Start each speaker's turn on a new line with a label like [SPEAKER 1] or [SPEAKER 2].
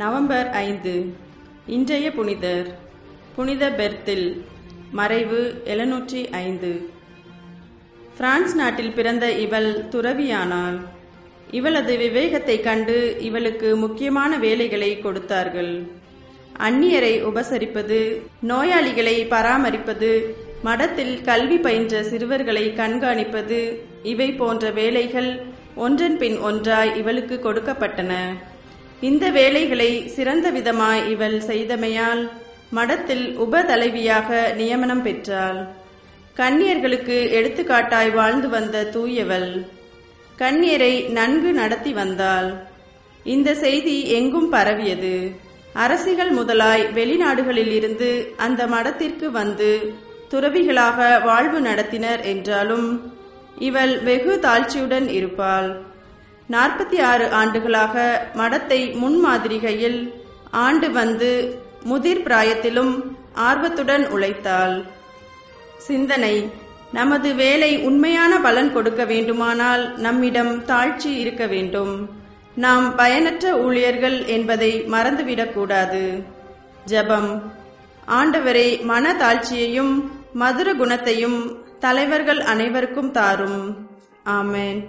[SPEAKER 1] November 5. இன்றைய புனிதர் புனித பெர்த்தில். மறைவு 705. பிரான்ஸ் நாட்டில் பிறந்த இவள் துறவியானாள். இவளது விவேகத்தை கண்டு இவளுக்கு முக்கியமான வேலைகளை கொடுத்தார்கள். அந்நியரை உபசரிப்பது, நோயாளிகளை பராமரிப்பது, மடத்தில் கல்வி பயின்ற சிறுவர்களை கண்காணிப்பது, இவை போன்ற வேலைகள் ஒன்றன் பின் ஒன்றாய் இவளுக்கு கொடுக்கப்பட்டன. இந்த வேலைகளை சிறந்த விதமாய் இவள் செய்தமையால் மடத்தில் உபதலைவியாக நியமனம் பெற்றாள். கன்னியர்களுக்கு எடுத்துக்காட்டாய் வாழ்ந்து வந்த தூயவள் கன்னியரை நன்கு நடத்தி வந்தாள். இந்த செய்தி எங்கும் பரவியது. அரசிகள் முதலாய் வெளிநாடுகளில் இருந்து அந்த மடத்திற்கு வந்து துறவிகளாக வாழ்வு நடத்தினர் என்றாலும் இவள் வெகு தாழ்ச்சியுடன் இருப்பாள். 46 ஆண்டுகளாக மடத்தை முன்மாதிரிகையில் ஆண்டு வந்து முதிர் பிராயத்திலும் ஆர்வத்துடன் உழைத்தாள். சிந்தனை: நமது வேலை உண்மையான பலன் கொடுக்க வேண்டுமானால் நம்மிடம் தாழ்ச்சி இருக்க வேண்டும். நாம் பயனற்ற ஊழியர்கள் என்பதை மறந்துவிடக்கூடாது. ஜெபம்: ஆண்டவரே, மன தாழ்ச்சியையும் மதுர குணத்தையும் தலைவர்கள் அனைவருக்கும் தாரும். ஆமென்.